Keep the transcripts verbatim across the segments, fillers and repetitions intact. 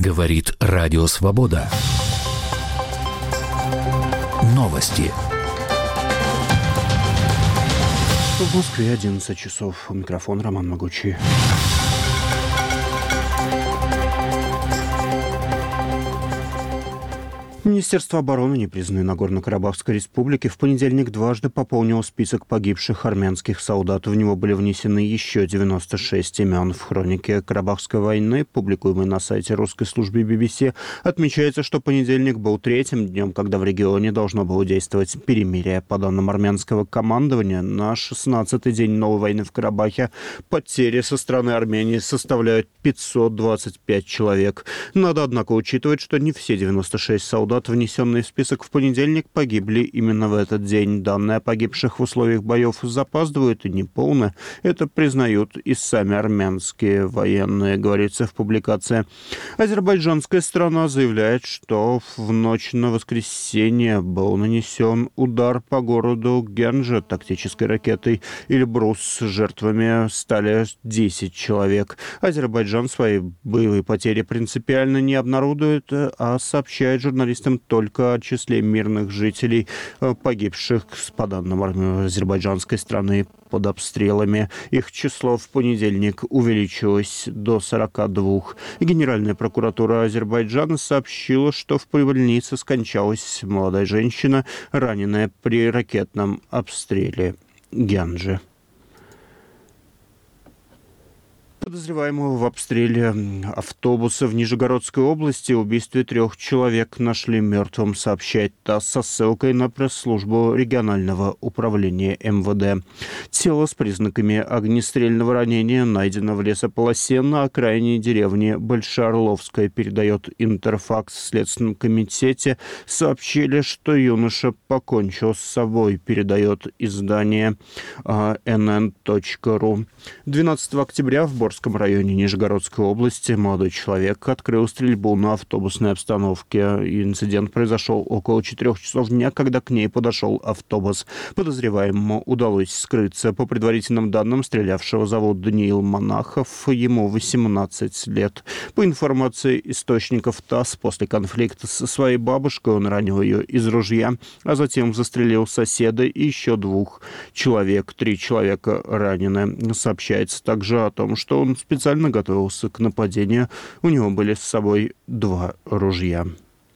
Говорит Радио Свобода. Новости. В Москве одиннадцать часов. У микрофона Роман Могучий. Министерство обороны непризнанной Нагорно-Карабахской республики в понедельник дважды пополнило список погибших армянских солдат. В него были внесены еще девяносто шесть имен. В хронике Карабахской войны, публикуемой на сайте русской службы би би си, отмечается, что понедельник был третьим днем, когда в регионе должно было действовать перемирие. По данным армянского командования, на шестнадцатый день новой войны в Карабахе потери со стороны Армении составляют пятьсот двадцать пять человек. Надо, однако, учитывать, что не все девяносто шесть солдат, внесенные в список в понедельник, погибли именно в этот день. Данные о погибших в условиях боев запаздывают и неполны. Это признают и сами армянские военные, говорится в публикации. Азербайджанская сторона заявляет, что в ночь на воскресенье был нанесен удар по городу Генджа тактической ракетой Эльбрус. С жертвами стали десять человек. Азербайджан свои боевые потери принципиально не обнародует, а сообщает журналистам только о числе мирных жителей, погибших, по данным азербайджанской страны, под обстрелами. Их число в понедельник увеличилось до сорока двух. Генеральная прокуратура Азербайджана сообщила, что в больнице скончалась молодая женщина, раненая при ракетном обстреле Генджи. Подозреваемого в обстреле автобуса в Нижегородской области и убийстве трех человек нашли мертвым, сообщает ТАСС со ссылкой на пресс-службу регионального управления эм вэ дэ. Тело с признаками огнестрельного ранения найдено в лесополосе на окраине деревни Большеорловская, передает Интерфакс. В Следственном комитете сообщили, что юноша покончил с собой, передает издание эн эн точка ру. двенадцатого октября в Борском В районе Нижегородской области молодой человек открыл стрельбу на автобусной остановке. Инцидент произошел около четырех часов дня, когда к ней подошел автобус. Подозреваемому удалось скрыться. По предварительным данным, стрелявшего зовут Даниил Монахов, ему восемнадцать лет. По информации источников ТАСС, после конфликта со своей бабушкой он ранил ее из ружья, а затем застрелил соседа и еще двух человек. Три человека ранены. Сообщается также о том, что он специально готовился к нападению. У него были с собой два ружья.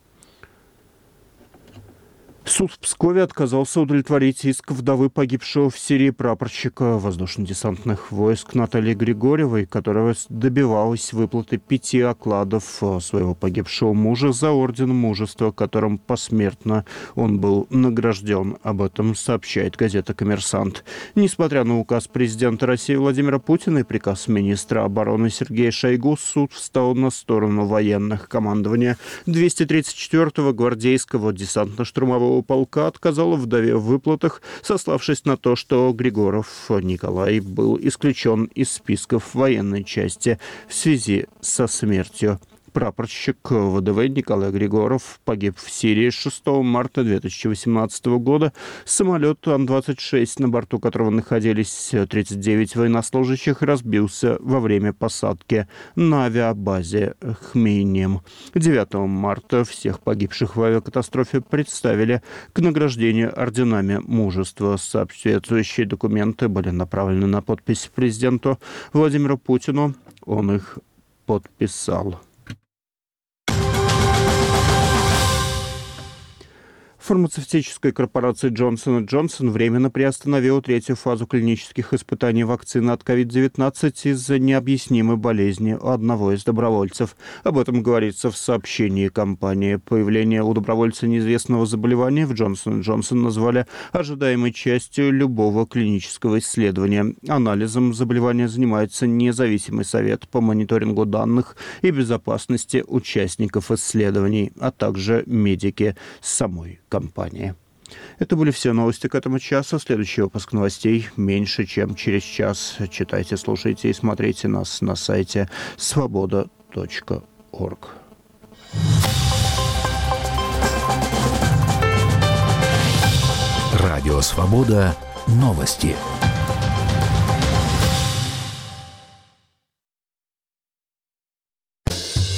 Суд в Пскове отказался удовлетворить иск вдовы погибшего в Сирии прапорщика воздушно-десантных войск Натальи Григорьевой, которая добивалась выплаты пяти окладов своего погибшего мужа за орден мужества, которым посмертно он был награжден. Об этом сообщает газета «Коммерсант». Несмотря на указ президента России Владимира Путина и приказ министра обороны Сергея Шойгу, суд встал на сторону военных. Командование двести тридцать четвёртого гвардейского десантно-штурмового полка отказала вдове в выплатах, сославшись на то, что Григоров Николай был исключен из списков военной части в связи со смертью. Прапорщик вэ дэ вэ Николай Григоров погиб в Сирии шестого марта две тысячи восемнадцатого года. Самолет ан двадцать шесть, на борту которого находились тридцать девять военнослужащих, разбился во время посадки на авиабазе Хмейнем. девятого марта всех погибших в авиакатастрофе представили к награждению орденами мужества. Соответствующие документы были направлены на подпись президенту Владимиру Путину. Он их подписал. Фармацевтическая корпорация Джонсон энд Джонсон временно приостановила третью фазу клинических испытаний вакцины от ковид девятнадцать из-за необъяснимой болезни у одного из добровольцев. Об этом говорится в сообщении компании. Появление у добровольца неизвестного заболевания в Джонсон энд Джонсон назвали ожидаемой частью любого клинического исследования. Анализом заболевания занимается независимый совет по мониторингу данных и безопасности участников исследований, а также медики самой компании. Это были все новости к этому часу. Следующий выпуск новостей меньше, чем через час. Читайте, слушайте и смотрите нас на сайте свобода точка орг. Радио «Свобода». Новости.